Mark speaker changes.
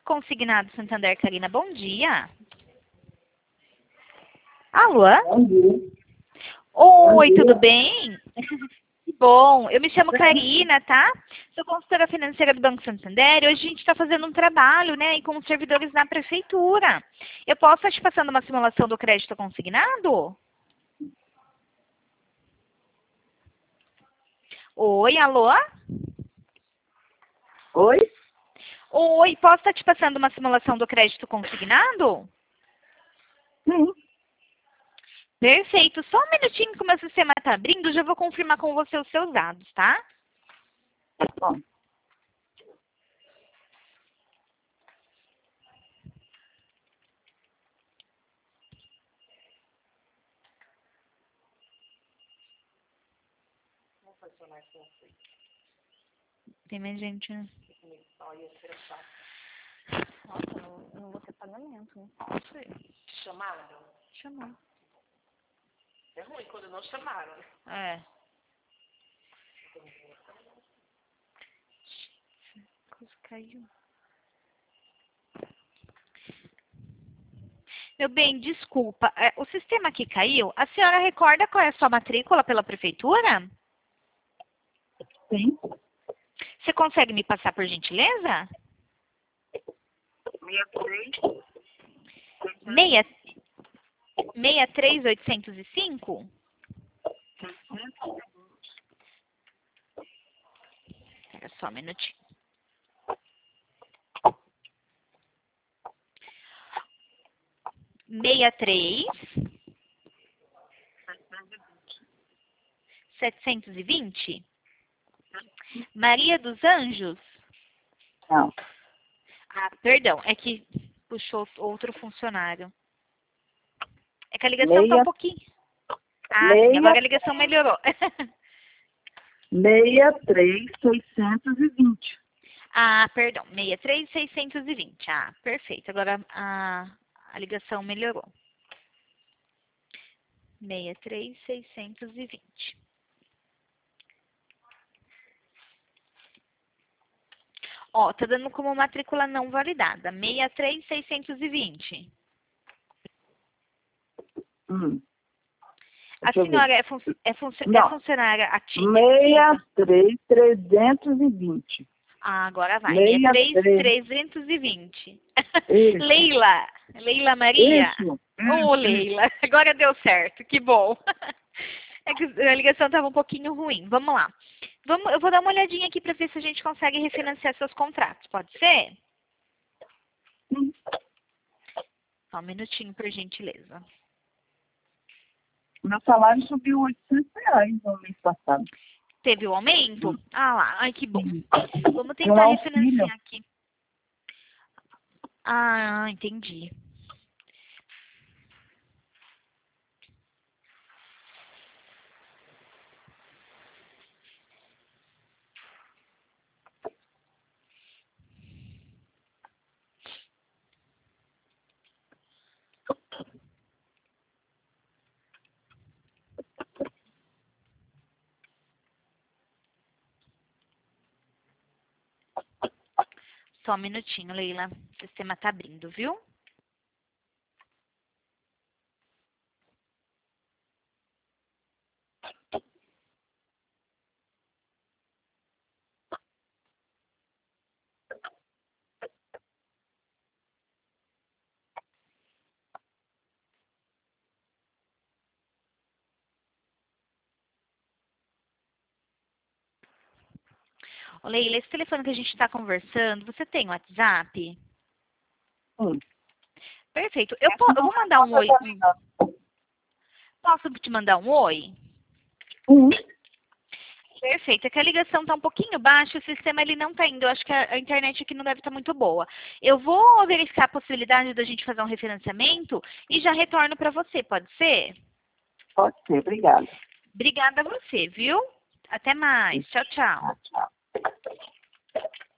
Speaker 1: Consignado Santander, Karina, bom dia. Alô?
Speaker 2: Bom dia.
Speaker 1: Oi,
Speaker 2: Bom dia.
Speaker 1: tudo bem? Que bom. Eu me chamo Karina, tá? Sou consultora financeira do Banco Santander e hoje a gente está fazendo um trabalho, né, com os servidores na prefeitura. Eu posso estar te passando uma simulação do crédito consignado? Oi, alô?
Speaker 2: Oi?
Speaker 1: Oi, posso estar te passando uma simulação do crédito consignado?
Speaker 2: Sim.
Speaker 1: Perfeito. Só um minutinho que o meu sistema está abrindo, já vou confirmar com você os seus dados, tá?
Speaker 2: Tá bom.
Speaker 1: Tem mais gente, né? Nossa, eu não vou ter pagamento, não posso ir.
Speaker 3: Chamaram?
Speaker 1: Chamou.
Speaker 3: É ruim quando não chamaram.
Speaker 1: É. Coisa caiu. Meu bem, desculpa. O sistema aqui caiu. A senhora recorda qual é a sua matrícula pela prefeitura?
Speaker 2: Sim.
Speaker 1: Você consegue me passar por gentileza?
Speaker 2: 63.
Speaker 1: 63805? Espera só um minutinho. Meia três 720? Maria dos Anjos?
Speaker 2: Não.
Speaker 1: Ah, perdão, é que puxou outro funcionário. É que a ligação tá um pouquinho. Ah, sim, agora a ligação melhorou.
Speaker 2: 63620.
Speaker 1: Ah, perdão, 63620. Ah, perfeito. Agora a ligação melhorou. 63620. Ó, tá dando como matrícula não validada. 63620. A
Speaker 2: Deixa eu ver.
Speaker 1: senhora é
Speaker 2: Não.
Speaker 1: funcionária ativa?
Speaker 2: 63320.
Speaker 1: Ah, agora vai. 63320.
Speaker 2: Isso.
Speaker 1: Leila Maria?
Speaker 2: Isso.
Speaker 1: Ô, Leila, agora deu certo, que bom. É que a ligação estava um pouquinho ruim. Vamos lá. Eu vou dar uma olhadinha aqui para ver se a gente consegue refinanciar seus contratos. Pode ser?
Speaker 2: Sim.
Speaker 1: Só um minutinho, por gentileza.
Speaker 2: Meu salário subiu R$ 800 no mês passado.
Speaker 1: Teve o aumento? Ah lá, ai que bom. Vamos
Speaker 2: Um
Speaker 1: tentar
Speaker 2: auxílio.
Speaker 1: refinanciar aqui. Ah, entendi. Só um minutinho, Leila. O sistema tá abrindo, viu? Ô, Leila, esse telefone que a gente está conversando, você tem WhatsApp?
Speaker 2: Sim.
Speaker 1: Perfeito. Eu vou mandar um oi. Posso te mandar um oi? Perfeito. É que a ligação está um pouquinho baixa, o sistema ele não está indo. Eu acho que a internet aqui não deve estar muito boa. Eu vou verificar a possibilidade da gente fazer um refinanciamento e já retorno para você, pode ser?
Speaker 2: Pode ser, obrigada.
Speaker 1: Obrigada a você, viu? Até mais. Tchau, tchau.
Speaker 2: Tchau.